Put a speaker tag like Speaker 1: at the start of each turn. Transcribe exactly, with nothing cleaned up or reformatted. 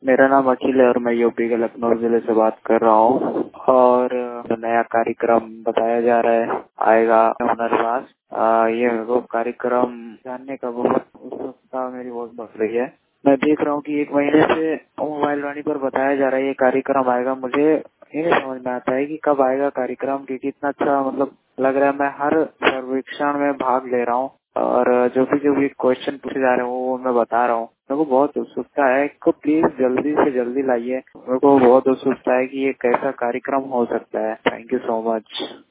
Speaker 1: मेरा नाम अखिल है और मैं यूपी के लखनऊ जिले से बात कर रहा हूँ। और नया कार्यक्रम बताया जा रहा है आएगा हुनरबाज। ये वो कार्यक्रम जानने का बहुत उत्सुकता मेरी बहुत बढ़ रही है। मैं देख रहा हूँ कि एक महीने से मोबाइल वाणी पर बताया जा रहा है ये कार्यक्रम आएगा। मुझे ये नहीं समझ में आता है कि कब आएगा कार्यक्रम, क्योंकि इतना अच्छा मतलब लग रहा है। मैं हर सर्वेक्षण में भाग ले रहा हूँ और जो भी जो भी क्वेश्चन पूछे जा रहे हैं वो मैं बता रहा हूँ। मेरे को बहुत उत्सुकता है को प्लीज जल्दी से जल्दी लाइए। मेरे को बहुत उत्सुकता है कि ये कैसा कार्यक्रम हो सकता है। Thank you so much.